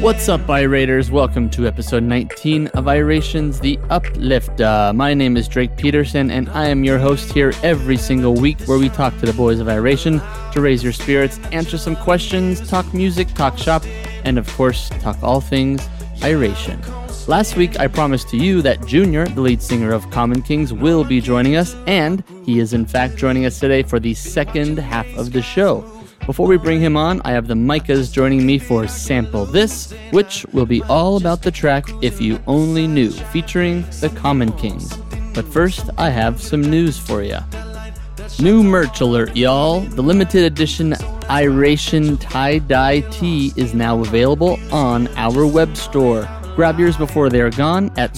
What's up, Irators? Welcome to episode 19 of Irations, The Uplift. My name is Drake Peterson, and I am your host here every single week where we talk to the boys of Iration to raise your spirits, answer some questions, talk music, talk shop, and of course, talk all things Iration. Last week, I promised to you that Junior, the lead singer of Common Kings, will be joining us, and he is in fact joining us today for the second half of the show. Before we bring him on, I have the Micahs joining me for Sample This, which will be all about the track If You Only Knew, featuring the Common Kings. But first, I have some news for you. New merch alert, y'all. The limited edition Iration tie-dye tee is now available on our web store. Grab yours before they are gone at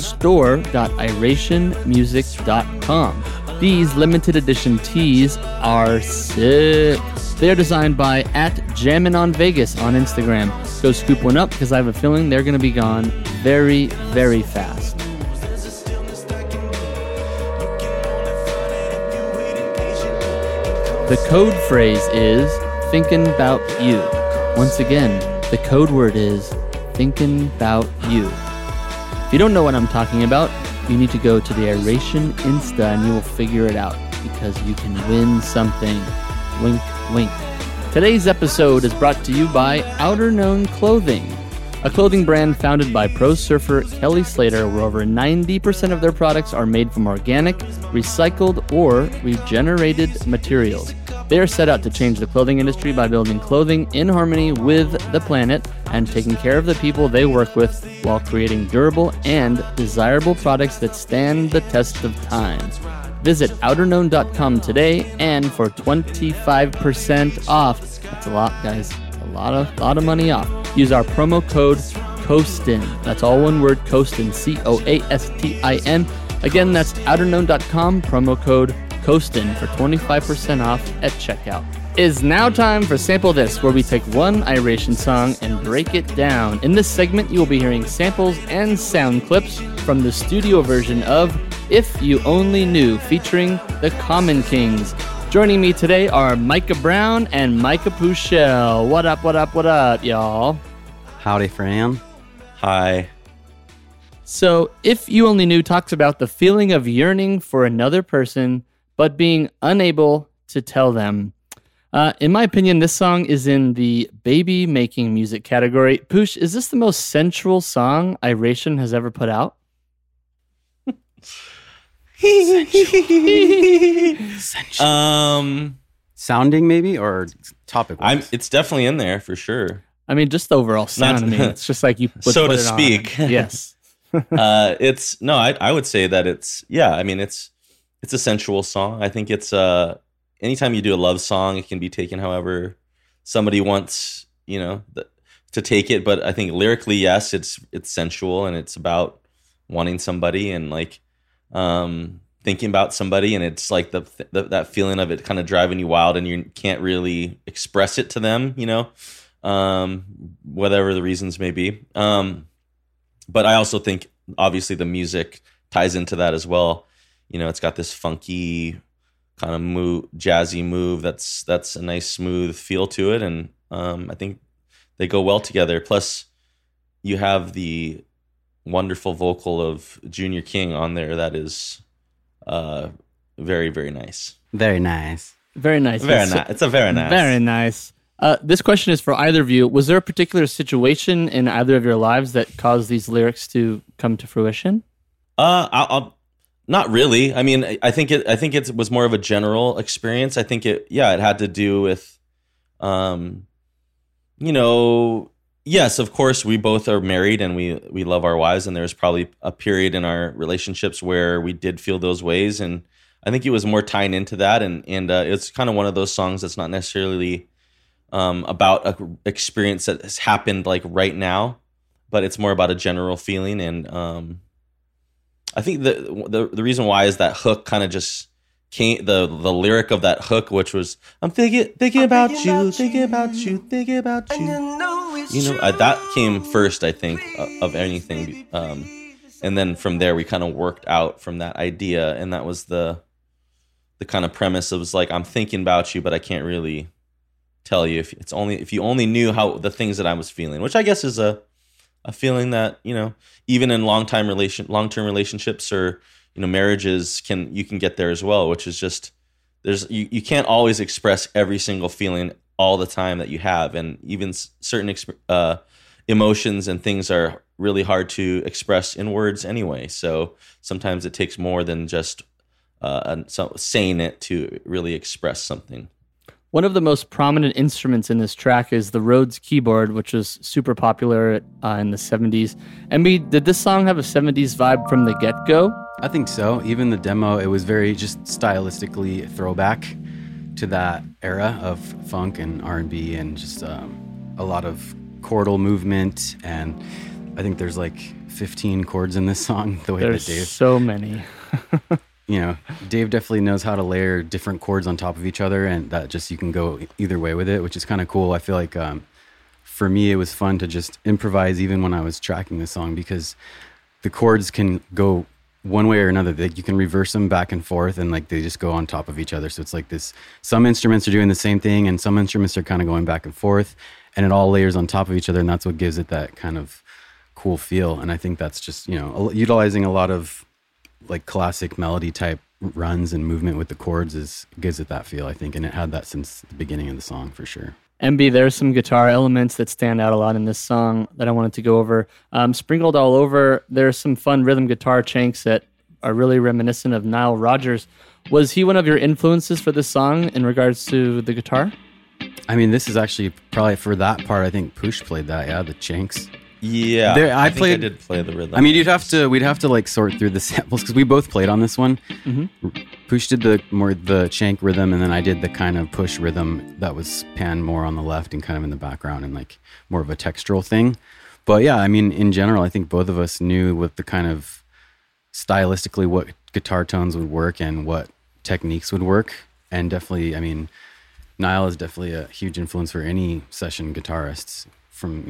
store.irationmusic.com. These limited edition tees are sick. They are designed by @JamminOnVegas on Instagram. Go scoop one up because I have a feeling they're going to be gone very, very fast. The code phrase is thinking about you. Once again, the code word is thinking about you. If you don't know what I'm talking about, you need to go to the Iration Insta and you will figure it out because you can win something. Wink, wink. Today's episode is brought to you by Outerknown Clothing, a clothing brand founded by pro surfer Kelly Slater, where over 90% of their products are made from organic, recycled, or regenerated materials. They are set out to change the clothing industry by building clothing in harmony with the planet and taking care of the people they work with while creating durable and desirable products that stand the test of time. Visit outerknown.com today, and for 25% off, that's a lot, guys, a lot of money off. Use our promo code COASTIN. That's all one word, COASTIN, COASTIN. Again, that's outerknown.com, promo code COASTIN for 25% off at checkout. It's now time for Sample This, where we take one Iration song and break it down. In this segment, you will be hearing samples and sound clips from the studio version of If You Only Knew, featuring the Common Kings. Joining me today are Micah Brown and Micah Puchel. What up, what up, what up, y'all? Howdy, Fran. Hi. So, If You Only Knew talks about the feeling of yearning for another person, but being unable to tell them. In my opinion, this song is in the baby-making music category. Pooch, is this the most sensual song Iration has ever put out? Sounding maybe, or topic-wise? It's definitely in there for sure. I mean, just the overall sound. It's just like you would so put to it speak. On. Yes. I would say that it's a sensual song. I think it's anytime you do a love song, it can be taken however somebody wants, to take it. But I think lyrically, yes, it's sensual, and it's about wanting somebody and like thinking about somebody, and it's like that feeling of it kind of driving you wild, and you can't really express it to them, whatever the reasons may be. But I also think obviously the music ties into that as well. It's got this funky kind of jazzy move that's a nice smooth feel to it, and I think they go well together. Plus, you have the wonderful vocal of Junior King on there that is very, very nice. Very nice. Very nice. It's a very nice. Very nice. This question is for either of you. Was there a particular situation in either of your lives that caused these lyrics to come to fruition? I'll not really. I mean, I think it was more of a general experience. I think it had to do with, yes, of course, we both are married and we love our wives, and there's probably a period in our relationships where we did feel those ways, and I think it was more tying into that, and it's kind of one of those songs that's not necessarily about an experience that has happened like right now, but it's more about a general feeling, and I think the reason why is that hook kind of just came, the lyric of that hook, which was I'm thinking about you, thinking about you, thinking about you. That came first, I think, of anything, and then from there we kind of worked out from that idea, and that was the kind of premise. It was like I'm thinking about you, but I can't really tell you if you only knew how the things that I was feeling, which I guess is a a feeling that, even in long-term relationships or, marriages you can get there as well, which is just, you can't always express every single feeling all the time that you have. And even certain emotions and things are really hard to express in words anyway. So sometimes it takes more than just saying it to really express something. One of the most prominent instruments in this track is the Rhodes keyboard, which was super popular in the 70s. MB, did this song have a 70s vibe from the get-go? I think so. Even the demo, it was very just stylistically throwback to that era of funk and R&B and just a lot of chordal movement. And I think there's like 15 chords in this song. There's so many. Dave definitely knows how to layer different chords on top of each other, and that just you can go either way with it, which is kind of cool. I feel like for me, it was fun to just improvise even when I was tracking the song, because the chords can go one way or another. You can reverse them back and forth, and like they just go on top of each other. So it's like this, some instruments are doing the same thing and some instruments are kind of going back and forth, and it all layers on top of each other, and that's what gives it that kind of cool feel. And I think that's just, utilizing a lot of like classic melody type runs and movement with the chords gives it that feel, I think. And it had that since the beginning of the song for sure. MB, there's some guitar elements that stand out a lot in this song that I wanted to go over. Sprinkled all over, there's some fun rhythm guitar chanks that are really reminiscent of Nile Rodgers. Was he one of your influences for this song in regards to the guitar? I mean, this is actually probably for that part, I think Push played that, yeah, the chanks. Yeah, I did play the rhythm. I mean, we'd have to like sort through the samples because we both played on this one. Mm-hmm. Push did the shank rhythm, and then I did the kind of Push rhythm that was panned more on the left and kind of in the background and like more of a textural thing. But yeah, I mean, in general, I think both of us knew what the kind of stylistically what guitar tones would work and what techniques would work. And definitely, I mean, Nile is definitely a huge influence for any session guitarists from,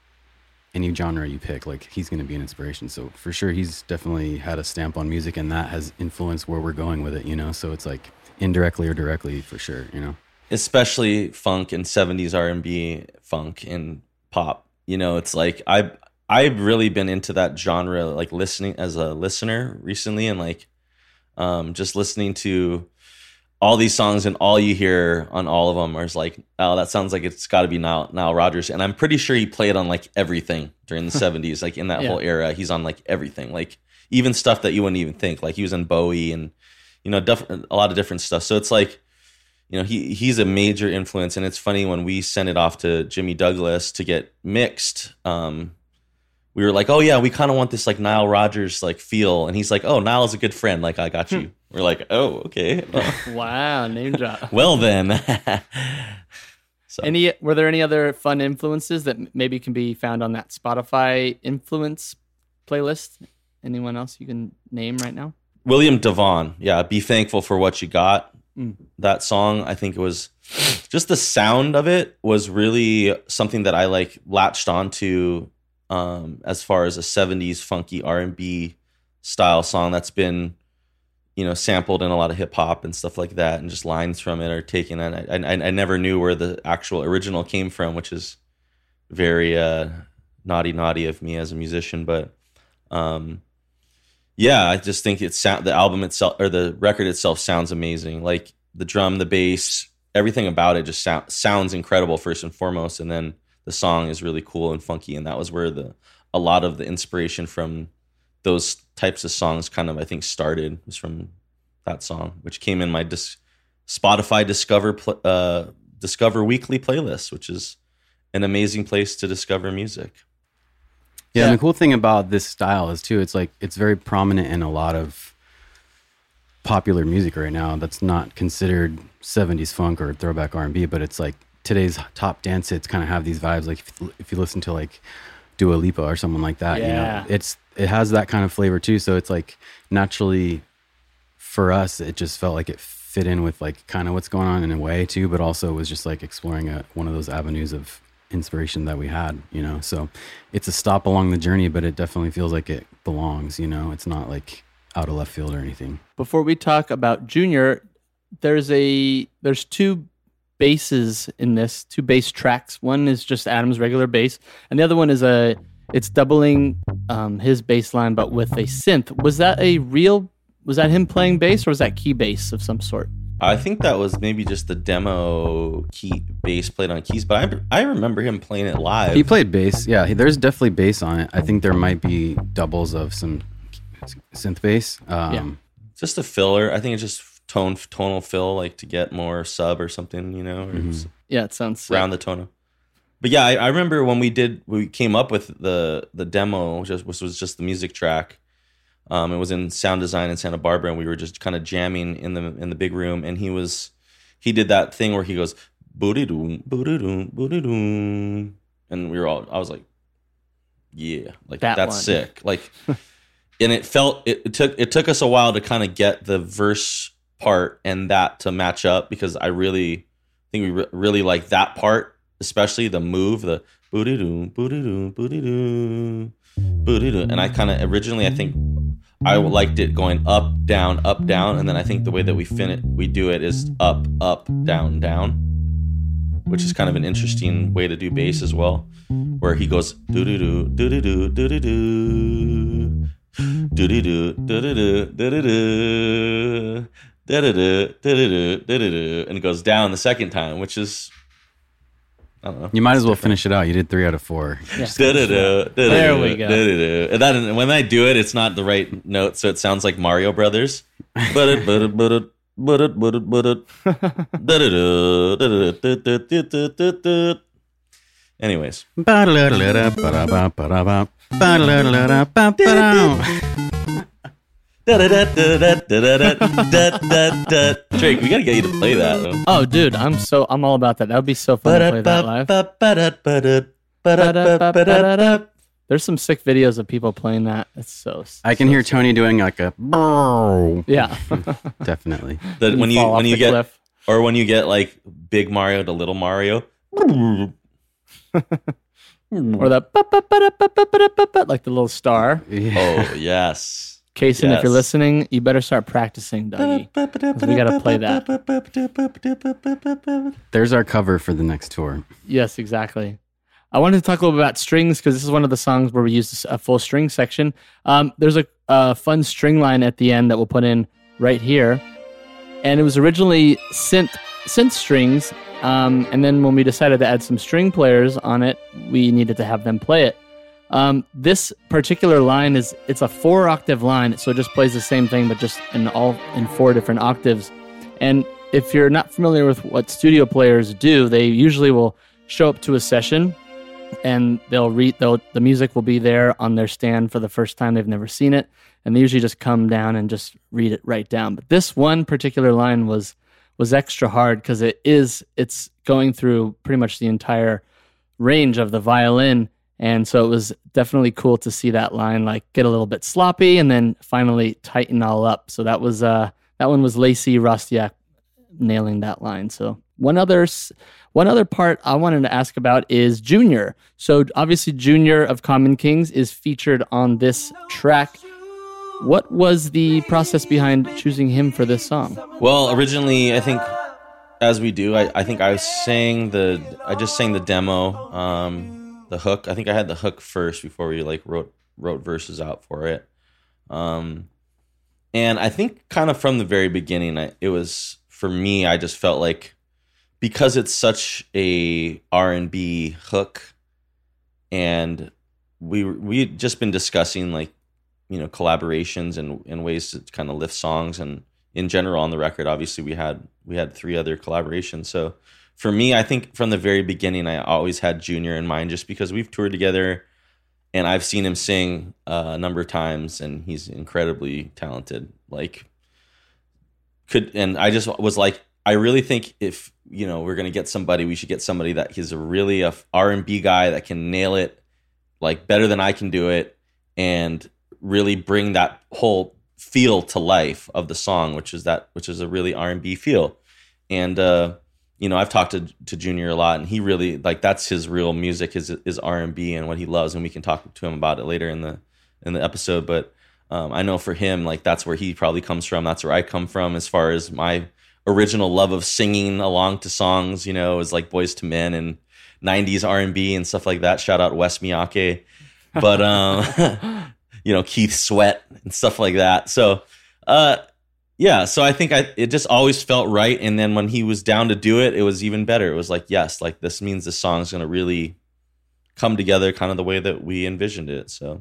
any genre you pick. Like, he's going to be an inspiration. So for sure, he's definitely had a stamp on music, and that has influenced where we're going with it, so it's like indirectly or directly for sure, especially funk and 70s R&B funk and pop. It's like I've really been into that genre, like listening as a listener recently, and like just listening to all these songs, and all you hear on all of them is like, oh, that sounds like it's got to be Nile Rodgers. And I'm pretty sure he played on like everything during the 70s, like in that whole era. He's on like everything, like even stuff that you wouldn't even think. Like he was in Bowie and, a lot of different stuff. So it's like, he's a major influence. And it's funny, when we sent it off to Jimmy Douglas to get mixed, we were like, oh yeah, we kind of want this like Nile Rodgers like feel. And he's like, oh, Nile's a good friend. Like, I got you. We're like, oh, okay. Wow, name drop. Well then. So. Were there any other fun influences that maybe can be found on that Spotify influence playlist? Anyone else you can name right now? William DeVaughn. Yeah, Be Thankful for What You Got. That song, I think it was just the sound of it was really something that I like latched onto as far as a 70s funky R&B style song that's been sampled in a lot of hip hop and stuff like that, and just lines from it are taken. And I never knew where the actual original came from, which is very naughty of me as a musician. But yeah, I just think the album itself, or the record itself, sounds amazing. Like the drum, the bass, everything about it just sounds incredible first and foremost, and then the song is really cool and funky. And that was where a lot of the inspiration from those types of songs kind of, I think, started, was from that song, which came in my Spotify Discover Weekly playlist, which is an amazing place to discover music. Yeah, and the cool thing about this style is too, it's like it's very prominent in a lot of popular music right now that's not considered 70s funk or throwback R&B, but it's like today's top dance hits kind of have these vibes. Like if you listen to like Dua Lipa or someone like that, it has that kind of flavor too. So it's like naturally for us, it just felt like it fit in with like kind of what's going on in a way too, but also was just like exploring one of those avenues of inspiration that we had, so it's a stop along the journey, but it definitely feels like it belongs, it's not like out of left field or anything. Before we talk about Junior, there's two basses in this, two bass tracks. One is just Adam's regular bass, and the other one is it's doubling his bass line, but with a synth. Was that him playing bass, or was that key bass of some sort? I think that was maybe just the demo key bass played on keys, but I remember him playing it live. He played bass. Yeah, there's definitely bass on it. I think there might be doubles of some synth bass. Just a filler. I think it's just tonal fill, like to get more sub or something, you know? Yeah, it sounds sick. Round the tonal. But yeah, I remember when we came up with the demo, which was just the music track. It was in sound design in Santa Barbara, and we were just kind of jamming in the big room. And he did that thing where he goes booty doom, and I was like, yeah, like that's sick. Like, and it took us a while to kind of get the verse part and that to match up, because I really think we really like that part, especially the move, the booty doom, booty doom, booty doom, booty doom. And I kind of originally, I think I liked it going up, down, and then I think the way that we do it is up, down, down, which is kind of an interesting way to do bass as well, where he goes doo doo doo doo doo doo doo doo doo doo doo doo doo doo, and it goes down the second time, which is, I don't know. You might as well finish it out. You did 3 out of 4. Yeah. There we go. And when I do it, it's not the right note, so it sounds like Mario Brothers. Anyways. Drake, we gotta get you to play that. Oh, dude, I'm all about that. That would be so fun to play that live. There's some sick videos of people playing that. It's so. I can hear Tony doing like a. Yeah, definitely. When you get cliff. Or when you get like Big Mario to Little Mario. Or that like the little star. Yeah. Oh yes. Kason, if you're listening, you better start practicing, Dougie. We got to play that. There's our cover for the next tour. Yes, exactly. I wanted to talk a little bit about strings, because this is one of the songs where we use a full string section. There's a fun string line at the end that we'll put in right here. And it was originally synth strings. And then when we decided to add some string players on it, we needed to have them play it. This particular line it's a 4-octave line, so it just plays the same thing, but just in 4 different octaves. And if you're not familiar with what studio players do, they usually will show up to a session, and the music will be there on their stand for the first time. They've never seen it, and they usually just come down and just read it right down. But this one particular line was extra hard, because it's going through pretty much the entire range of the violin. And so it was definitely cool to see that line like get a little bit sloppy and then finally tighten all up. So that one was Lacey Rostiak nailing that line. So one other part I wanted to ask about is Junior. So obviously Junior of Common Kings is featured on this track. What was the process behind choosing him for this song? Well, originally, I think, as we do, I think I just sang the demo. The hook. I think I had the hook first before we like wrote verses out for it. And I think kind of from the very beginning, it was, for me, I just felt like, because it's such a R&B hook, and we'd just been discussing like, you know, collaborations and ways to kind of lift songs, and in general on the record, obviously we had 3 other collaborations. So for me, I think from the very beginning, I always had Junior in mind, just because we've toured together and I've seen him sing a number of times, and he's incredibly talented. And I just was like, I really think if, you know, we're going to get somebody, we should get somebody that he's a R&B guy that can nail it like better than I can do it, and really bring that whole feel to life of the song, which is a really R&B feel. And, you know, I've talked to Junior a lot, and he really, like, that's his real music, is R&B and what he loves, and we can talk to him about it later in the episode. But I know for him, like, that's where he probably comes from. That's where I come from as far as my original love of singing along to songs, you know, is like Boyz II Men and 90s R&B and stuff like that. Shout out Wes Miyake. but Keith Sweat and stuff like that. So yeah, so I think it just always felt right. And then when he was down to do it, it was even better. It was like, yes, like this means the song's going to really come together kind of the way that we envisioned it. So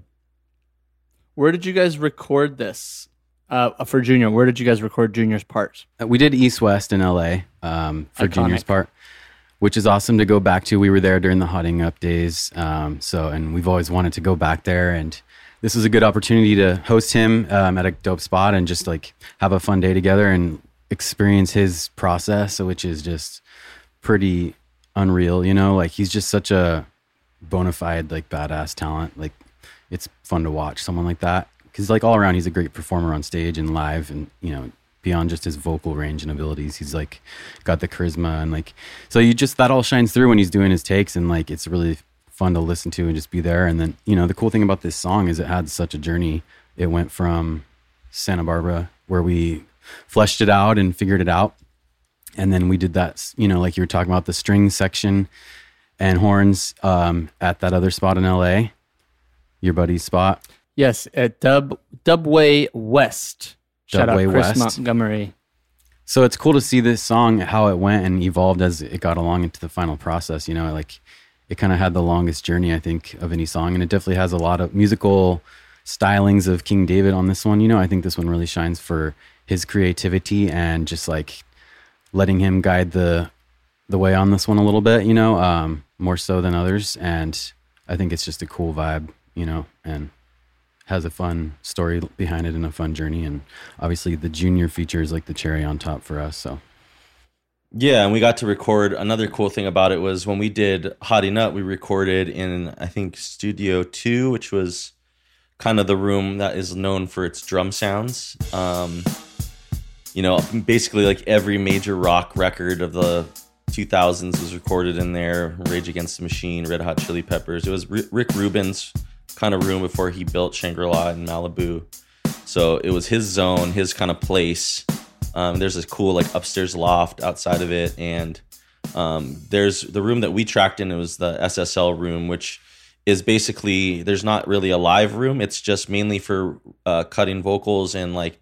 where did you guys record this for Junior? Where did you guys record Junior's part? We did East West in LA for Iconic. Junior's part, which is awesome to go back to. We were there during the Hotting Up days. And we've always wanted to go back there, and this was a good opportunity to host him at a dope spot and just like have a fun day together and experience his process, which is just pretty unreal, like he's just such a bona fide, like badass talent. Like it's fun to watch someone like that, because like all around he's a great performer on stage and live, and beyond just his vocal range and abilities, he's like got the charisma, and like so that all shines through when he's doing his takes, and like it's really fun to listen to and just be there. And then the cool thing about this song is it had such a journey. It went from Santa Barbara, where we fleshed it out and figured it out, and then we did that, like you were talking about, the string section and horns at that other spot in LA, your buddy's spot. Yes, at Dubway West. Shout out Dubway Chris West. Montgomery. So it's cool to see this song, how it went and evolved as it got along into the final process. Like it kind of had the longest journey, I think, of any song. And it definitely has a lot of musical stylings of King David on this one. I think this one really shines for his creativity and just like letting him guide the way on this one a little bit, more so than others. And I think it's just a cool vibe, and has a fun story behind it and a fun journey. And obviously the Junior feature is like the cherry on top for us. So yeah, and we got to record. Another cool thing about it was when we did Hotting Up, we recorded in, I think, Studio 2, which was kind of the room that is known for its drum sounds. Basically like every major rock record of the 2000s was recorded in there. Rage Against the Machine, Red Hot Chili Peppers. It was Rick Rubin's kind of room before he built Shangri-La in Malibu. So it was his zone, his kind of place. There's this cool like upstairs loft outside of it, and there's the room that we tracked in. It was the SSL room, which is basically, there's not really a live room. It's just mainly for cutting vocals and like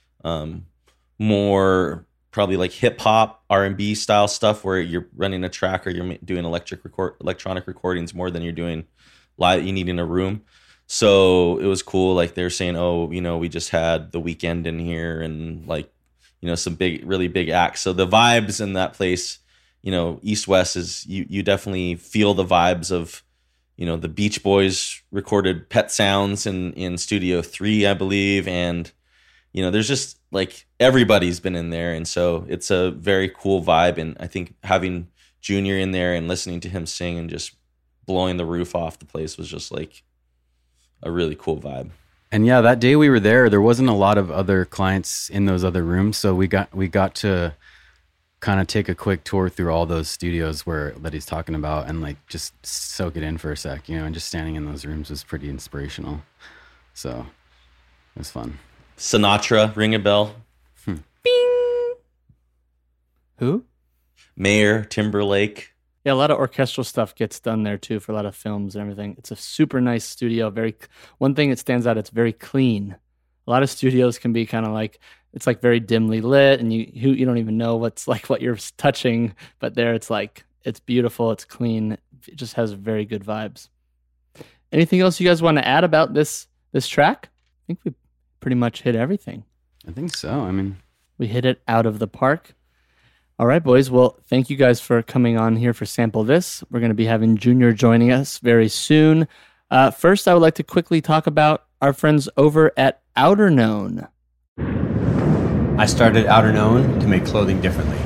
more probably like hip hop, R&B style stuff, where you're running a track or you're doing electronic recordings more than you're doing live. You need in a room. So it was cool. Like they're saying, we just had The Weeknd in here, and like, some really big acts. So the vibes in that place, East West is, you definitely feel the vibes of, the Beach Boys recorded Pet Sounds in Studio 3, I believe. And, there's just like everybody's been in there. And so it's a very cool vibe. And I think having Junior in there and listening to him sing and just blowing the roof off the place was just like a really cool vibe. And yeah, that day we were there wasn't a lot of other clients in those other rooms. So we got to kind of take a quick tour through all those studios that he's talking about, and like just soak it in for a sec, and just standing in those rooms was pretty inspirational. So it was fun. Sinatra, ring a bell. Bing! Who? Mayer, Timberlake. Yeah, a lot of orchestral stuff gets done there too for a lot of films and everything. It's a super nice studio. One thing that stands out, it's very clean. A lot of studios can be kind of like, it's like very dimly lit, and you don't even know what you're touching. But there, it's like, it's beautiful, it's clean, it just has very good vibes. Anything else you guys want to add about this track? I think we pretty much hit everything. I think so. We hit it out of the park. All right, boys. Well, thank you guys for coming on here for Sample This. We're going to be having Junior joining us very soon. First, I would like to quickly talk about our friends over at Outerknown. I started Outerknown to make clothing differently.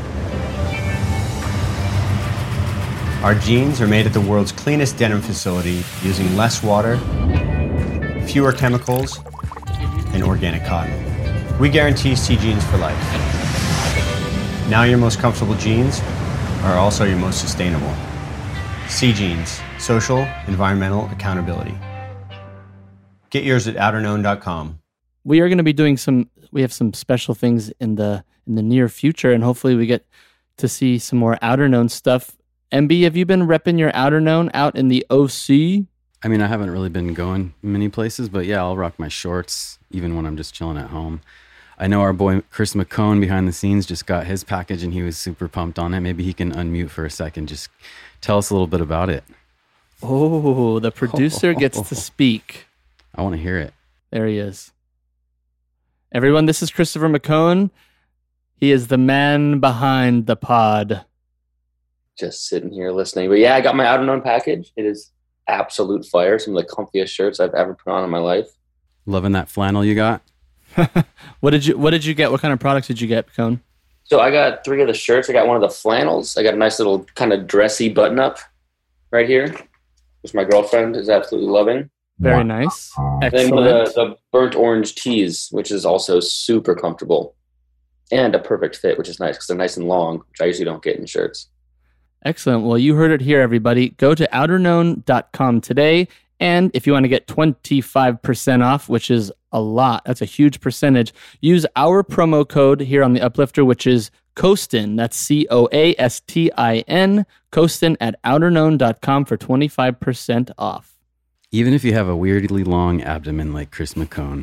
Our jeans are made at the world's cleanest denim facility using less water, fewer chemicals, and organic cotton. We guarantee Sea Jeans for life. Now your most comfortable jeans are also your most sustainable. Sea Jeans, social, environmental accountability. Get yours at outerknown.com. We are going to be doing we have some special things in the near future, and hopefully we get to see some more Outerknown stuff. MB, have you been repping your Outerknown out in the OC? I mean, I haven't really been going many places, but yeah, I'll rock my shorts even when I'm just chilling at home. I know our boy Chris McCone behind the scenes just got his package and he was super pumped on it. Maybe he can unmute for a second. Just tell us a little bit about it. Oh, the producer gets to speak. I want to hear it. There he is. Everyone, this is Christopher McCone. He is the man behind the pod. Just sitting here listening. But yeah, I got my Outerknown package. It is absolute fire. Some of the comfiest shirts I've ever put on in my life. Loving that flannel you got. What did you get? What kind of products did you get, Cone? So I got 3 of the shirts. I got one of the flannels. I got a nice little kind of dressy button up right here, which my girlfriend is absolutely loving. Very nice. Then Excellent. the burnt orange tees, which is also super comfortable and a perfect fit, which is nice because they're nice and long, which I usually don't get in shirts. Excellent. Well, you heard it here, everybody. Go to outerknown.com today. And if you want to get 25% off, which is a lot, that's a huge percentage, use our promo code here on the Uplifter, which is Coastin. That's COASTIN, Coastin at outerknown.com for 25% off. Even if you have a weirdly long abdomen like Chris McCone.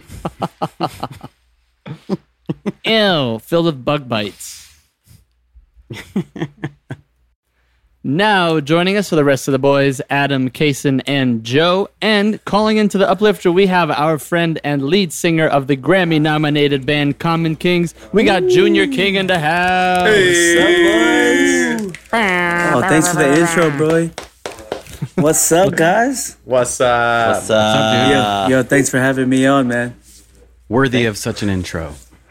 Ew, filled with bug bites. Now, joining us for the rest of the boys, Adam, Kaysen, and Joe. And calling into the Uplifter, we have our friend and lead singer of the Grammy-nominated band Common Kings. We got Junior King in the house. Hey. What's up, boys? Oh, thanks for the intro, bro. What's up, guys? What's up? What's up? Yo, thanks for having me on, man. Worthy of such an intro.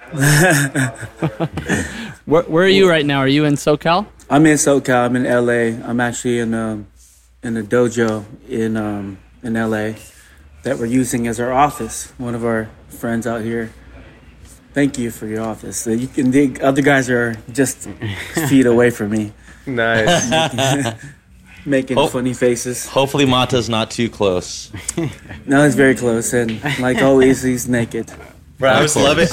Where are you right now? Are you in SoCal? I'm in SoCal. I'm in LA. I'm actually in a dojo in LA that we're using as our office. One of our friends out here. Thank you for your office. The other guys are just feet away from me. Nice. Making funny faces. Hopefully Mata's not too close. No, he's very close, and like always, he's naked. Bro, I was loving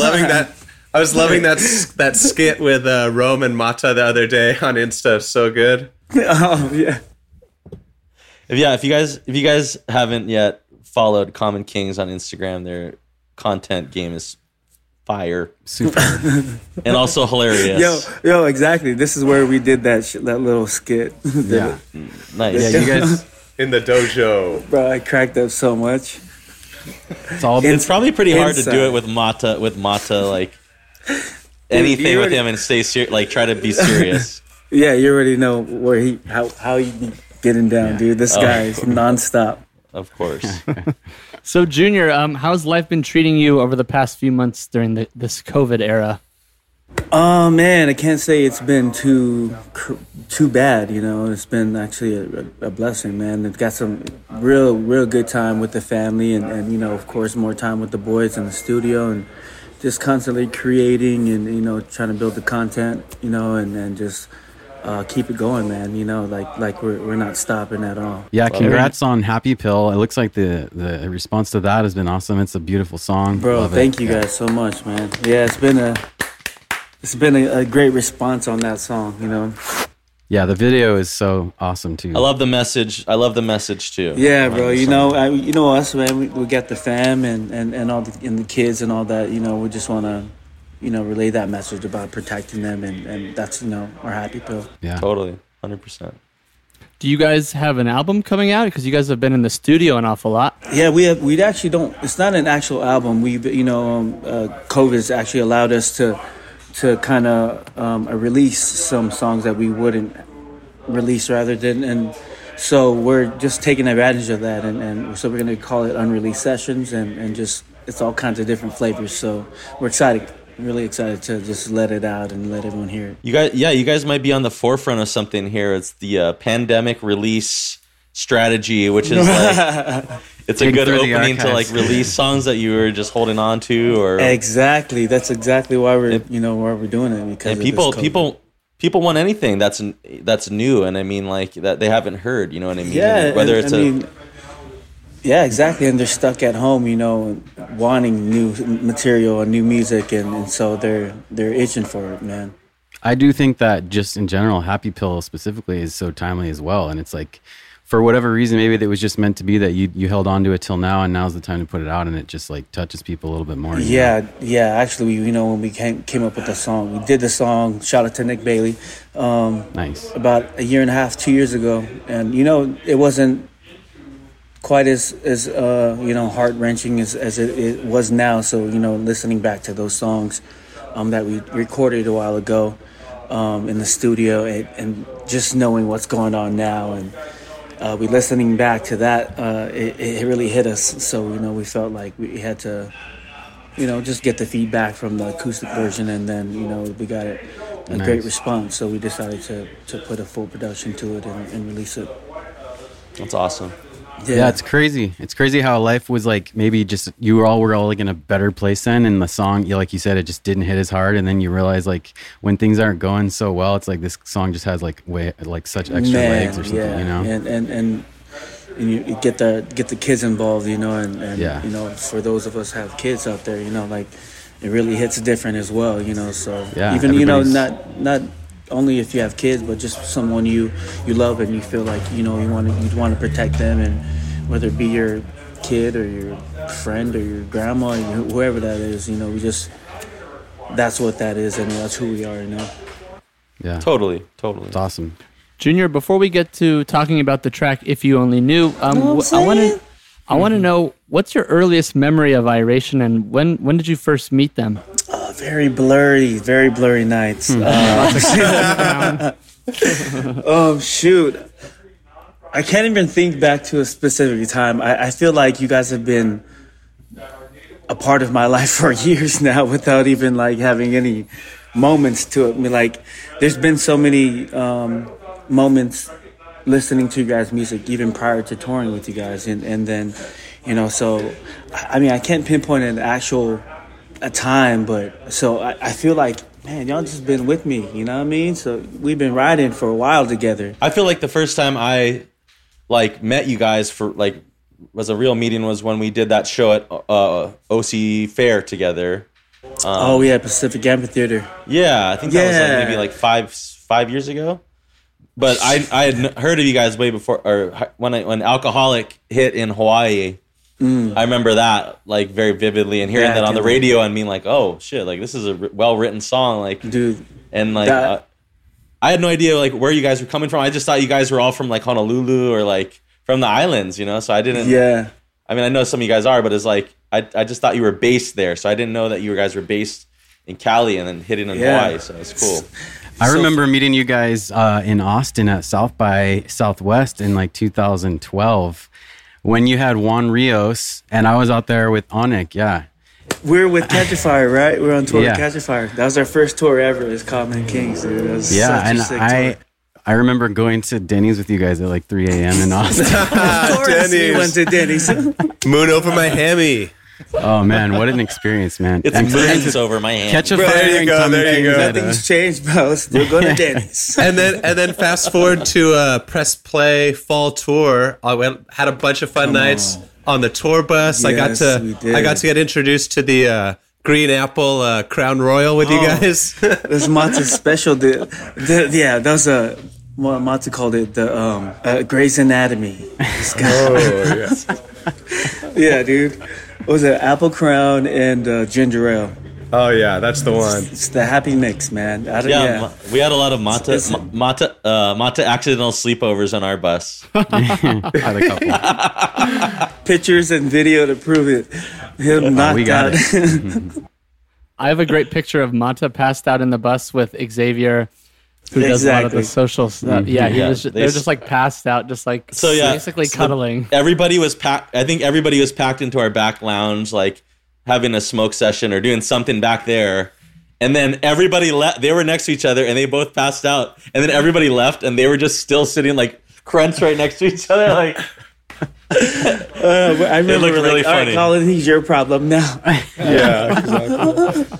that skit with Rome and Mata the other day on Insta. So good. Oh yeah. If you guys haven't yet followed Common Kings on Instagram, their content game is fire, Super. and also hilarious. Yo, exactly. This is where we did that little skit. Yeah. Nice. Yeah, you guys. In the dojo. Bro, I cracked up so much. It's probably pretty hard to inside. do it with Mata. Like anything you with already- him and stay try to be serious. Yeah, you already know where how he be getting down, dude. This guy is nonstop. Of course. So, Junior, how's life been treating you over the past few months during this COVID era? Oh man, I can't say it's been too bad. You know, it's been actually a blessing, man. I've got some real good time with the family, and you know, of course, more time with the boys in the studio, and just constantly creating and you know trying to build the content, you know, and just keep it going, man. You know, like we're not stopping at all. Yeah, congrats on Happy Pill. It looks like the response to that has been awesome. It's a beautiful song. Bro, Love thank it. you guys so much, man. Yeah, it's been a great response on that song, you know. Yeah, the video is so awesome too. I love the message. I love the message too. Yeah, bro. You know, you know us, man. We got the fam and all the kids and all that. You know, we just want to, you know, relay that message about protecting them, and that's you know our Happy Pill. Yeah. Totally, 100%. Do you guys have an album coming out? Because you guys have been in the studio an awful lot. Yeah, we actually don't. It's not an actual album. We you know, COVID's actually allowed us to kind of release some songs that we wouldn't release rather than, and so we're just taking advantage of that, and so we're going to call it Unreleased Sessions, and just it's all kinds of different flavors. So we're excited, really excited to just let it out and let everyone hear it. You guys might be on the forefront of something here. It's the pandemic release strategy, which is like it's a Dig good through the opening to like archives. release songs that you were just holding on to, or Exactly, that's exactly why we're why we're doing it, because and of this COVID. people want anything that's new, and I mean like that they haven't heard. You know what I mean? Yeah, Whether and, it's yeah, exactly, and they're stuck at home, you know, wanting new material and new music, and so they're itching for it, man. I do think that just in general, Happy Pill specifically is so timely as well. And it's like for whatever reason, maybe it was just meant to be that you held on to it till now, and now's the time to put it out, and it just like touches people a little bit more. Yeah. Actually, when we came up with the song, we did the song. Shout out to Nick Bailey. Nice. About a year and a half, 2 years ago, and it wasn't quite as heart wrenching as it was now. So listening back to those songs that we recorded a while ago in the studio, and just knowing what's going on now, and we listening back to that, it really hit us. So we felt like we had to just get the feedback from the acoustic version, and then we got a great response. So we decided to put a full production to it and release it. That's awesome. Yeah, it's crazy. It's crazy how life was like, maybe just were all like in a better place then, and the song, like you said, it just didn't hit as hard, and then you realize like when things aren't going so well, it's like this song just has like such extra legs or something, and you get the kids involved, and for those of us who have kids out there, like it really hits different as well, so even not only if you have kids, but just someone you love and you feel like you want to protect them, and whether it be your kid or your friend or your grandma or whoever that is, that's what that is, and that's who we are, Yeah, totally. It's awesome. Junior, before we get to talking about the track "If You Only Knew," I want to know, what's your earliest memory of Iration, and when did you first meet them? Very blurry nights. Shoot. I can't even think back to a specific time. I feel like you guys have been a part of my life for years now without even like having any moments to it. I mean, like, there's been so many moments listening to you guys' music even prior to touring with you guys. And then, so, I mean, I can't pinpoint an actual a time, but so I feel like, man, y'all just been with me, you know what I mean? So we've been riding for a while together. I feel like the first time I like met you guys for like was a real meeting was when we did that show at OC Fair together. Pacific Amphitheater. Yeah, I think that was like maybe like five years ago. But I had heard of you guys way before, or when Alcoholic hit in Hawaii. I remember that like very vividly, and hearing that on the radio and being like, "Oh shit! Like this is a well-written song." Like, dude, and like I had no idea like where you guys were coming from. I just thought you guys were all from like Honolulu or like from the islands, So I didn't. Yeah. I mean, I know some of you guys are, but it's like I just thought you were based there, so I didn't know that you guys were based in Cali and then hitting in Hawaii. So it's cool. I remember meeting you guys in Austin at South by Southwest in like 2012. When you had Juan Rios, and I was out there with Onik, We're with Catch a Fire, right? We're on tour with Catch a Fire. That was our first tour ever as Common Kings, dude. That was such a sick tour. I remember going to Denny's with you guys at like 3 a.m. in Austin. Of course we went to Denny's. Moon over my hammy. Oh man, what an experience, man! It's moons over my hand. Catch a Fire. There you go. There you go. Nothing's changed, bro. Still go to Denny's. and then fast forward to Press Play fall tour. I had a bunch of fun nights on the tour bus. Yes, I got to get introduced to the Green Apple Crown Royal with you guys. This Mata's special. That was what Mata called it, the Grey's Anatomy. Yeah, dude. What was it? Apple Crown and ginger ale. Oh yeah, that's the one. It's the happy mix, man. We had a lot of Mata accidental sleepovers on our bus. Had a couple pictures and video to prove it. Him knocked out. I have a great picture of Mata passed out in the bus with Xavier, who does a lot of the social stuff. Yeah, they're just like passed out, just like basically cuddling. Everybody was packed. I think everybody was packed into our back lounge, like having a smoke session or doing something back there. And then everybody left. They were next to each other, and they both passed out. And then everybody left, and they were just still sitting like crunched right next to each other. Like I remember, it looked really funny. All right, Colin, he's your problem now. Yeah, exactly.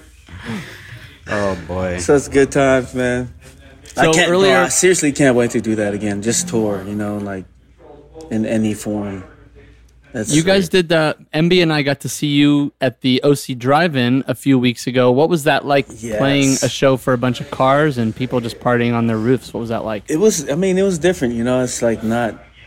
Oh boy! So it's good times, man. So I seriously can't wait to do that again. Just tour, like in any form. You guys did the MB and I got to see you at the OC Drive-In a few weeks ago. What was that like? Playing a show for a bunch of cars and people just partying on their roofs? What was that like? It was different. It's like not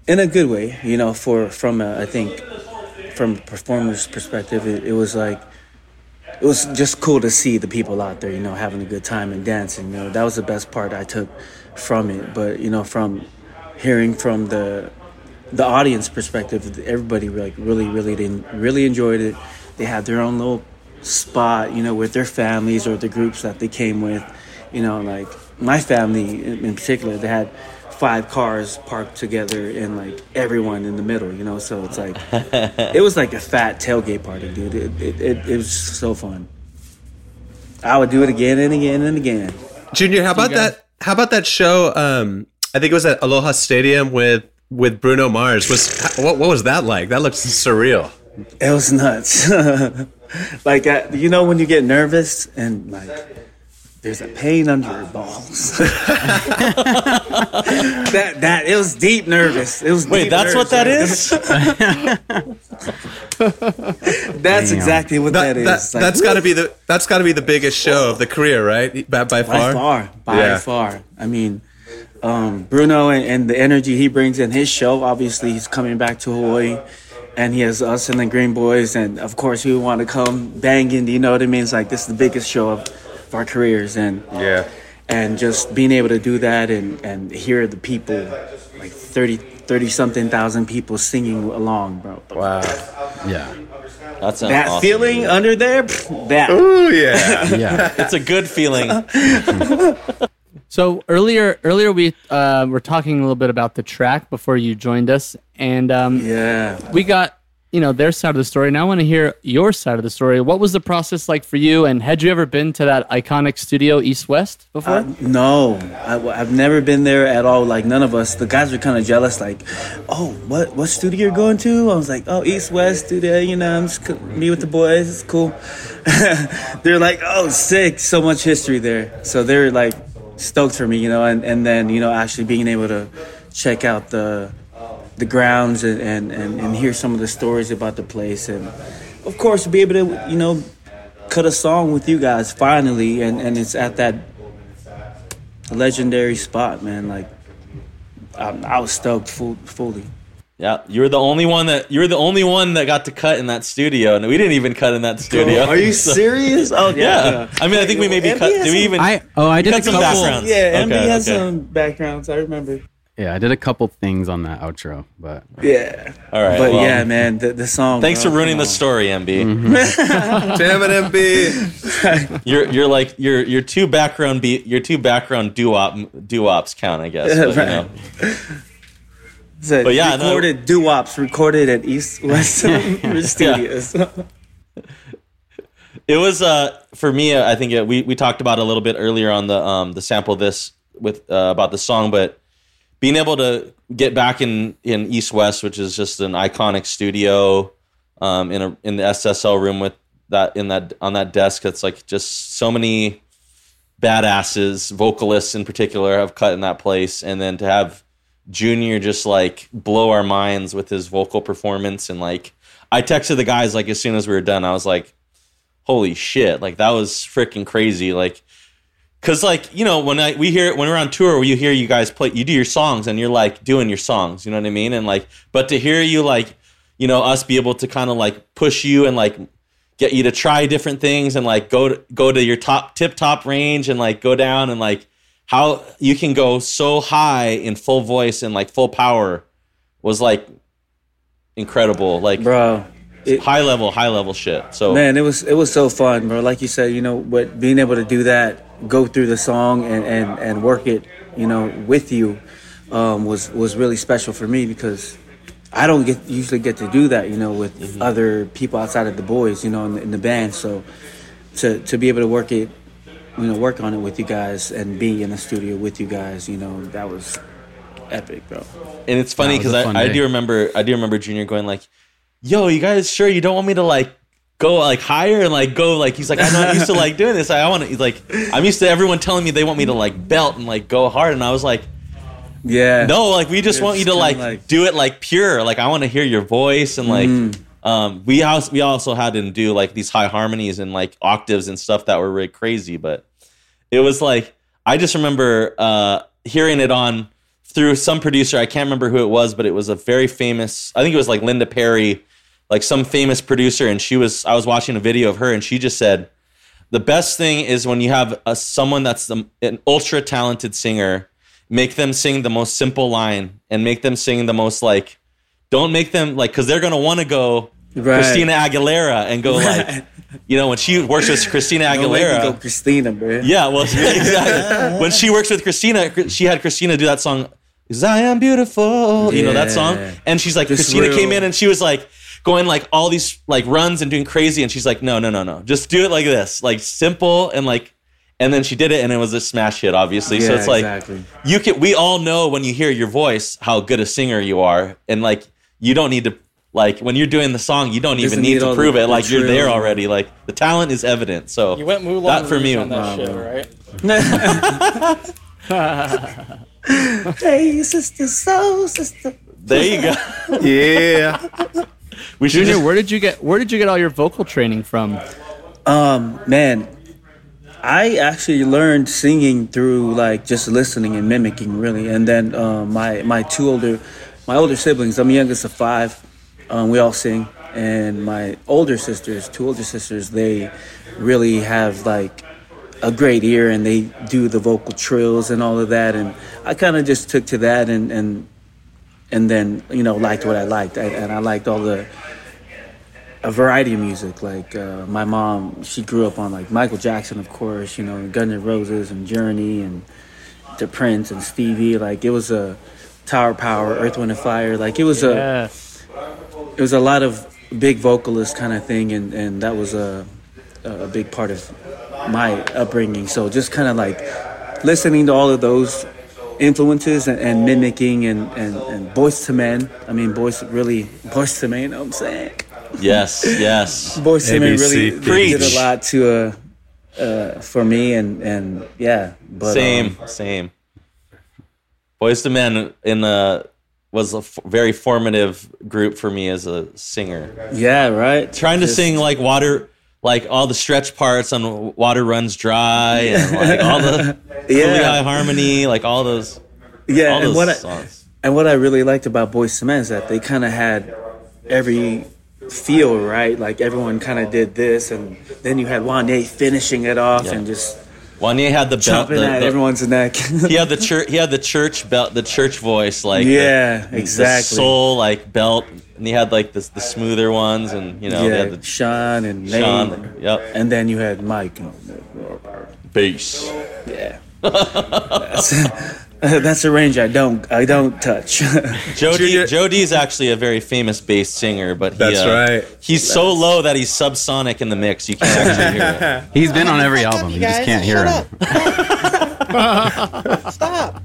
in a good way, you know. From a performer's perspective, it was like, it was just cool to see the people out there, you know, having a good time and dancing. You know, that was the best part I took from it. But you know, from hearing from the audience perspective, everybody like really enjoyed it. They had their own little spot, you know, with their families or the groups that they came with. You know, like my family in particular, they had 5 cars parked together and like everyone in the middle, you know. So it's like it was like a fat tailgate party, dude. It was so fun. I would do it again and again and again. Junior, how about that? How about that show? I think it was at Aloha Stadium with Bruno Mars. What was that like? That looks surreal. It was nuts. Like you know when you get nervous and like there's a pain under your balls. that it was deep nervous. It was. Wait, that's what that is? That's exactly what that is. Like, that's got to be the biggest show of the career, right? By far. By far. I mean, Bruno and the energy he brings in his show. Obviously, he's coming back to Hawaii, and he has us and the Green Boys, and of course, we want to come banging. You know what I mean? It's like this is the biggest show of our careers, and just being able to do that and hear the people, like 30 something thousand people singing along, bro. Wow. Yeah. That awesome, feeling dude. under there, that. Ooh, yeah. Yeah. It's a good feeling. So earlier we were talking a little bit about the track before you joined us, and we got their side of the story. Now I want to hear your side of the story. What was the process like for you? And had you ever been to that iconic studio East West before? No, I've never been there at all. Like none of us. The guys were kind of jealous. Like, oh, what studio you're going to? I was like, oh, East West studio. You know, I'm just me with the boys. It's cool. They're like, oh, sick. So much history there. So they're like stoked for me, and then actually being able to check out the grounds and hear some of the stories about the place, and of course be able to cut a song with you guys finally, and it's at that legendary spot, man. Like I was stoked fully. Yeah, you were the only one that got to cut in that studio, and we didn't even cut in that studio. Are you serious? Oh yeah. I mean, I think we maybe cut. Did we even? I did cut some backgrounds. Yeah, MB has some backgrounds. I remember. Yeah, I did a couple things on that outro, but yeah. All right, but yeah, man, the song. Thanks for ruining the story, MB. Mm-hmm. Damn it, MB. You're like your two background doo-wops count, I guess. But, but yeah, recorded doo-wops recorded at East West Studios. It was for me. I think we talked about it a little bit earlier on the sample this with about the song, but being able to get back in East West, which is just an iconic studio, in the SSL room with on that desk, that's like just so many badasses, vocalists in particular, have cut in that place, and then to have Junior just like blow our minds with his vocal performance, and like I texted the guys like as soon as we were done, I was like, "Holy shit!" Like that was freaking crazy, like. Cause like when we're on tour, you hear you guys play, you do your songs, and you're like doing your songs, you know what I mean? And like, but to hear you like, us be able to kind of like push you and like get you to try different things and like go to your top range and like go down, and like how you can go so high in full voice and like full power was like incredible, like bro. High level shit. So man, it was so fun, bro. Like you said, but being able to do that, go through the song and work it, with you, was really special for me, because I don't usually get to do that, with other people outside of the boys, in the band. So to be able to work it, work on it with you guys and be in the studio with you guys, that was epic, bro. And it's funny because I do remember Junior going like, yo, you guys sure you don't want me to like go like higher and like go like, he's like, I'm not used to like doing this. He's like, I'm used to everyone telling me they want me to like belt and like go hard, and I was like, yeah, no, like we just want you to like do it like pure. Like I want to hear your voice, and like we also had to do like these high harmonies and like octaves and stuff that were really crazy. But it was like I just remember hearing it on through some producer. I can't remember who it was, but it was a very famous, I think it was like Linda Perry, like some famous producer. And I was watching a video of her, and she just said, the best thing is when you have someone that's an ultra talented singer, make them sing the most simple line and make them sing the most like, don't make them like, because they're going to want to go Christina Aguilera and go like, you know, when she works with Christina Aguilera. Go Christina, bro. Yeah, well, exactly. When she works with Christina, she had Christina do that song, 'Cause I Am Beautiful, you know, that song. And she's like, Christina came in and she was like, going like all these like runs and doing crazy. And she's like, no. Just do it like this, like simple and like, and then she did it and it was a smash hit, obviously. So it's like, we all know when you hear your voice, how good a singer you are. And like, you don't need to, like when you're doing the song, you don't even need to prove it. Like you're there already. Like the talent is evident. So you went Moulin that for me on that shit, right? Hey, sister, soul sister. There you go. Yeah. Junior, where did you get all your vocal training from? Man, I actually learned singing through like just listening and mimicking, really. And then my older siblings, I'm the youngest of 5. We all sing, and my 2 older sisters, they really have like a great ear, and they do the vocal trills and all of that. And I kind of just took to that, and then liked what I liked, and I liked all a variety of music. Like my mom, she grew up on like Michael Jackson, of course, Guns N' Roses and Journey and the Prince and Stevie. Like it was a Tower Power, Earth, Wind and Fire. Like it was a lot of big vocalist kind of thing, and that was a big part of my upbringing. So just kind of like listening to all of those influences and mimicking and Boyz II Men. I mean, Boyz II Men, you know what I'm saying? Yes. Boyz II Men really did a lot to for me, and yeah. But same. Boyz II Men was a very formative group for me as a singer. Yeah, right. Trying to sing like water, like all the stretch parts on Water Runs Dry, and like all the really high harmony, like all those. Yeah, all those songs. And what I really liked about Boyz II Men is that they kind of had every feel, right? Like everyone kind of did this, and then you had Wanya finishing it off and just. Wanya had the belt, chopping at everyone's neck. he had the church belt, the church voice, like exactly, the soul like belt, and he had like the smoother ones, and they had the Sean and Nate, and then you had Mike, bass. Yeah, that's a range I don't touch. Joe D is actually a very famous bass singer, but that's right. He's so low that he's subsonic in the mix. You can't actually hear it. He's been on every album. You just can't hear him. Stop.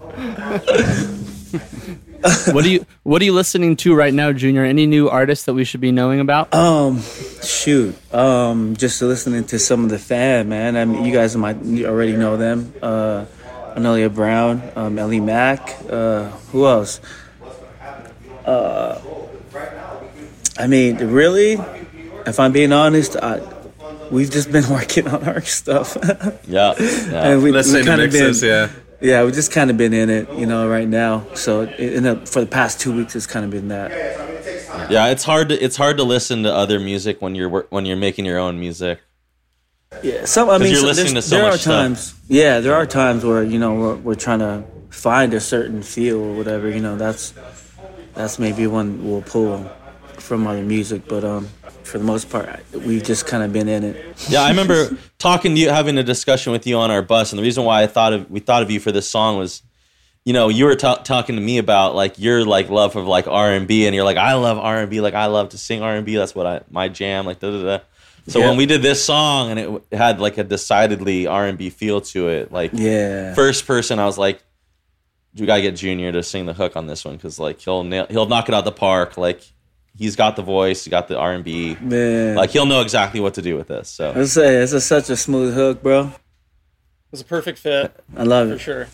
What are you listening to right now, Junior? Any new artists that we should be knowing about? Just listening to some of the fam, man. I mean, you guys might already know them. Anelia Brown, Ellie Mack, who else? I mean, really, if I'm being honest, we've just been working on our stuff. Yeah. And we've kind of been, yeah, we've just kind of been in it, right now. So for the past 2 weeks, it's kind of been that. Yeah, it's hard to listen to other music when you're making your own music. Yeah, you're listening to so there much are times. stuff. Yeah, there are times where we're trying to find a certain feel or whatever. That's maybe one we'll pull from other music, but for the most part, we've just kind of been in it. Yeah, I remember talking to you, having a discussion with you on our bus, and the reason why we thought of you for this song was, you were talking to me about like your like love of like R&B, and you're like, I love R&B, like I love to sing R&B. That's what my jam, like da da da. So when we did this song and it had like a decidedly R&B feel to it, like first person, I was like, we gotta get Junior to sing the hook on this one because like he'll knock it out the park. Like he's got the voice, he got the R&B, like he'll know exactly what to do with this. So it's such a smooth hook, bro. It was a perfect fit. I love it for sure.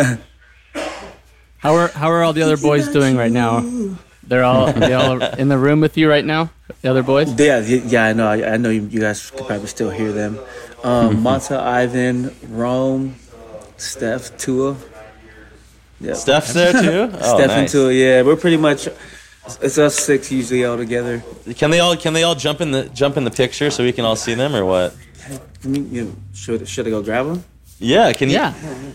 How are all the other boys doing right now? They all in the room with you right now? The other boys? Yeah, I know. I know you guys could probably still hear them. Mata, Ivan, Rome, Steph, Tua. Yeah. Steph's there too. Oh, Steph nice. into it. Yeah, we're pretty much. It's us 6 usually all together. Can they all jump in the picture so we can all see them or what? Should I go grab them? Yeah. Can you? Yeah.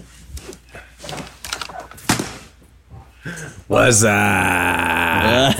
What's that?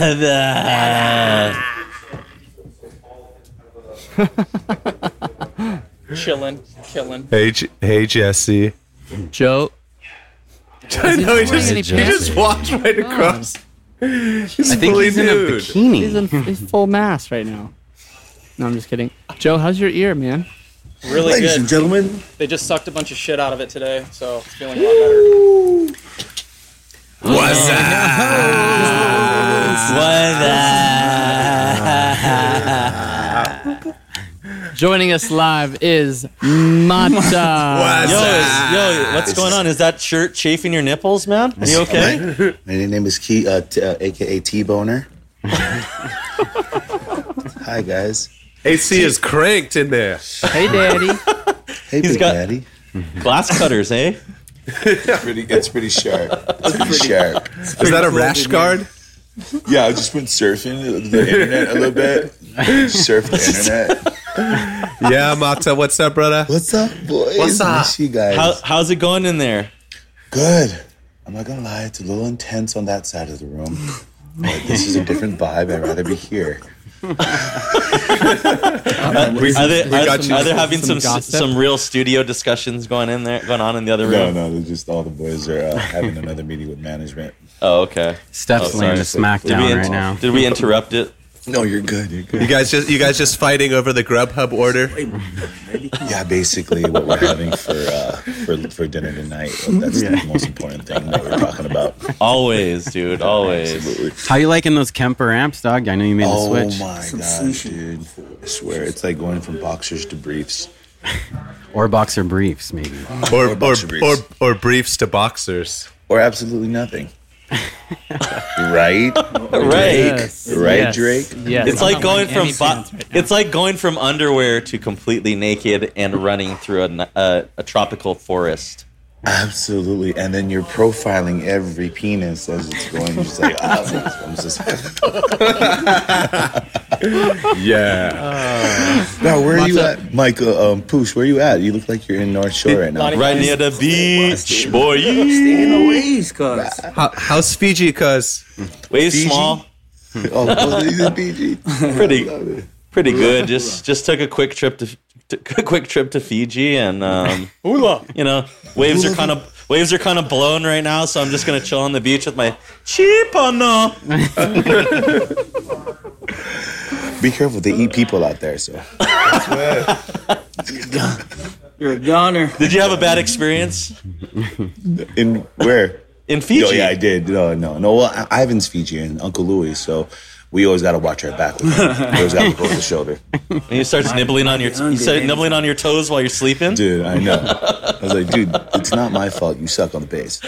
Chilling, killing. Hey, Jesse. Joe. I know he any just walked right across. He's I think fully he's in a nude. bikini. He's full mass right now. No, I'm just kidding. Joe, how's your ear, man? Really Ladies good. and gentlemen, They just sucked a bunch of shit out of it today, so it's feeling a lot better. What's Joining us live is Mata. Yo, what's going on? Is that shirt chafing your nipples, man? Are you okay? My name is Key, aka T-Boner. Hi guys. AC is cranked in there. Hey, Daddy. Hey, He's Big got- Daddy. Glass cutters, eh? It's pretty sharp. It's pretty sharp. Is that a rash guard? Yeah, I just went surfing the internet a little bit. Surf the internet. Yeah, Mata, what's up, brother? What's up, boys? What's up? Miss you guys. How's it going in there? Good. I'm not gonna lie, it's a little intense on that side of the room. But this is a different vibe. I'd rather be here. Are they having some gossip? some real studio discussions going on in the other room? No, they're just all the boys are having another meeting with management. Oh, okay. Steph's laying the smackdown right now. Did we interrupt it? No, you're good. You're good. You guys just fighting over the Grubhub order? Yeah, basically what we're having for dinner tonight. That's the most important thing that we're talking about. Always, dude. Always. Absolutely. How you liking those Kemper amps, dog? I know you made the Oh switch. my gosh, dude! I swear it's like going from boxers to briefs. Or boxer briefs, maybe. Or boxer briefs. briefs to boxers. Or absolutely nothing. Right? Right. Yes. Right, Yes. Drake? Yes. It's I'm like not going wearing any from pants right now. it's like going from underwear to completely naked and running through a tropical forest. Absolutely. And then you're profiling every penis as it's going. You're just like, I'm just Yeah. now, where are you at, Michael? Poosh, where are you at? You look like you're in North Shore right now. Lonnie- Right near the beach, boy. stay in the ways, cuz. How's Fiji, cuz? Waves Fiji? small, Oh, he's in PG. pretty good. Just took a quick trip to Fiji, and Hula. you know, waves are kind of blown right now, so I'm just gonna chill on the beach with my chipano. Be careful. They eat people out there, so. You're a goner. Did you have a bad experience In where? in Fiji? Oh, yeah, I did. No. Well, Ivan's Fijian, Uncle Louis, so we always got to watch our back with him. We always got to look over the shoulder. And you start nibbling on your nibbling on your toes while you're sleeping. Dude, I know. I was like, dude, it's not my fault. You suck on the bass.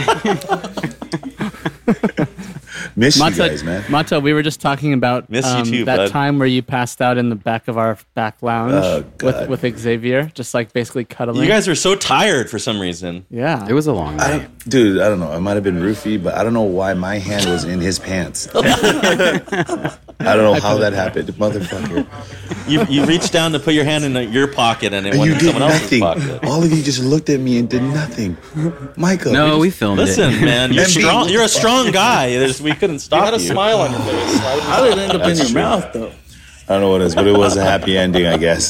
Miss you guys, man. Mata, we were just talking about Miss you too, that bud. time where you passed out in the back of our back lounge Oh, God. with Xavier, just like basically cuddling. You guys were so tired for some reason. Yeah. It was a long night. Dude, I don't know. It might have been roofie, but I don't know why my hand was in his pants. I don't know how that happened. Motherfucker. You reached down to put your hand in your pocket, and it And went you in did someone else's nothing. pocket. All of you just looked at me and did nothing. Michael. No, we filmed Listen, it. man, you're And me, strong. what You're a the fuck? strong guy. We couldn't You stop had a you. smile on your face. Why would you How did it end up in That's your true. mouth, though? I don't know what it is, but it was a happy ending, I guess.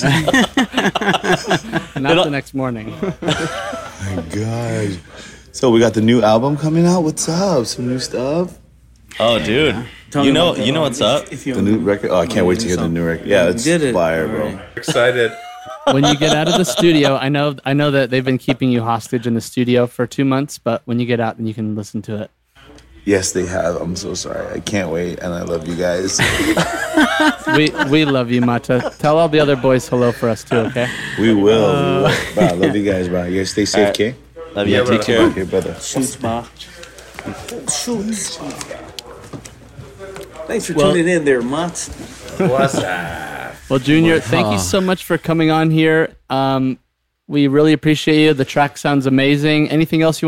Not the next morning. My God. So we got the new album coming out. What's up? Some new stuff? Oh, dude, Tell you me know about that. what's up. If you The new record? Oh, I can't wait to hear the new record. Yeah, it's did it. fire, bro. Alright. Excited. When you get out of the studio, I know that they've been keeping you hostage in the studio for 2 months, but when you get out, then you can listen to it. Yes, they have. I'm so sorry. I can't wait, and I love you guys. We love you, Mata. Tell all the other boys hello for us too, okay? We will. Bro, I love you guys, bro. You guys stay safe, Alright. okay? Love you. Take care. Okay, brother. Shoots, ma. Shoots. Thanks for Well- tuning in there, Mats. Well, Junior, thank you so much for coming on here. We really appreciate you. The track sounds amazing. Anything else you want to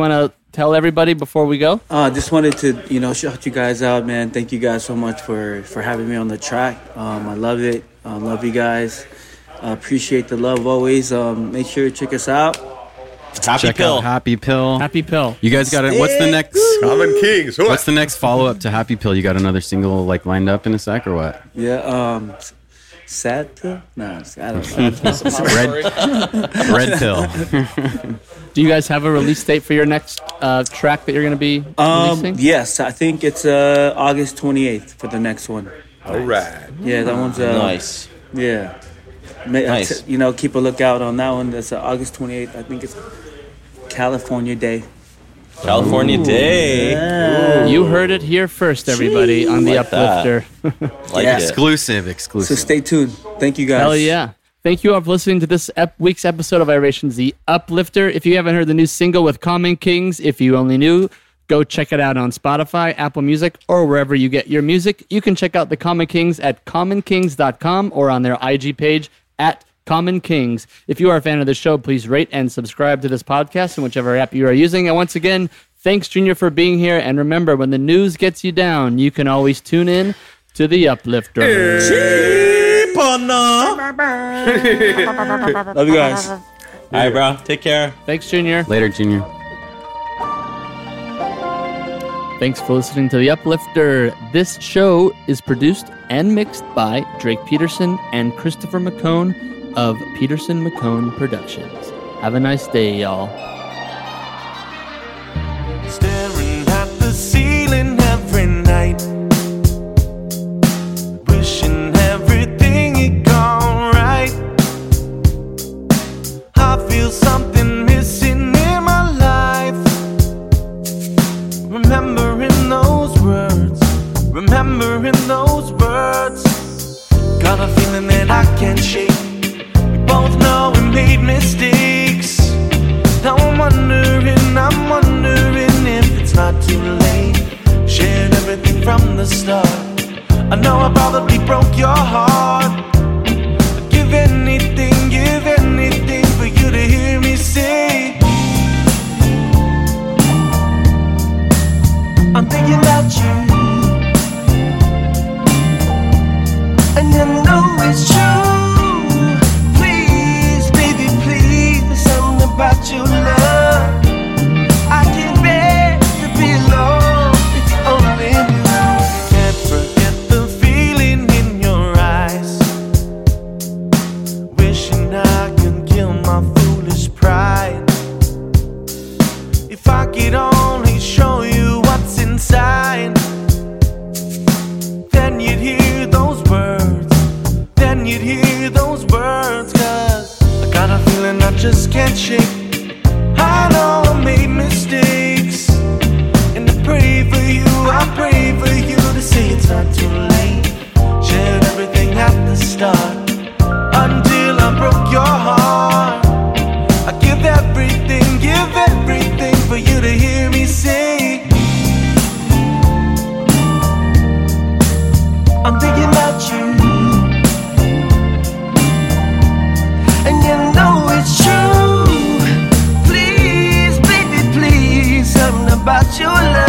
tell everybody before we go? Just wanted to, shout you guys out, man. Thank you guys so much for having me on the track. I love it. Love you guys. Appreciate the love always. Make sure to check us out. Check out Happy Pill. Happy Pill. You guys got it. What's the next? Common Kings. What's the next follow up to Happy Pill? You got another single like lined up in a sec or what? Yeah. Sad Pill? No, I don't know. Red Pill. Do you guys have a release date for your next track that you're going to be releasing? Yes, I think it's August 28th for the next one. All right. Yeah, that one's Nice. Yeah. Nice. Keep a lookout on that one. That's August 28th. I think it's California Day. California Day. Yeah. You heard it here first, everybody, on the Like that. Uplifter. Like Yeah. it. Exclusive. So stay tuned. Thank you guys. Hell yeah. Thank you all for listening to this week's episode of Irations, the Uplifter. If you haven't heard the new single with Common Kings, if you only knew, go check it out on Spotify, Apple Music, or wherever you get your music. You can check out the Common Kings at commonkings.com or on their IG page at Common Kings. If you are a fan of the show, please rate and subscribe to this podcast in whichever app you are using. And once again, thanks, Junior, for being here. And remember, when the news gets you down, you can always tune in to the Uplifter. Love you guys. All right, bro. Take care. Thanks, Junior. Later, Junior. Thanks for listening to The Uplifter. This show is produced and mixed by Drake Peterson and Christopher McCone of Peterson McCone Productions. Have a nice day, y'all. Staring at the ceiling every night, wishing everything had gone right. I feel something missing in my life. Remembering those words, got a feeling that I can't shake. We both know we made mistakes. Now I'm wondering if it's not too late. Shared everything from the start. I know I probably broke your heart. I'd give anything for you to hear me say, I'm thinking about you, and you know it's true. Please, baby, please, there's something about your love. I can't bear to be alone. It's only you. Can't forget the feeling in your eyes. Wishing I could kill my foolish pride. If I could only show you what's inside, then you'd hear those words. Cause I got a feeling I just can't shake. I know I made mistakes, and I pray for you to say it's not too late. Shared everything at the start, until I broke your heart. I give everything for you to hear me say, I'm thinking about you, and you know it's true. Please, baby, please, something about your love.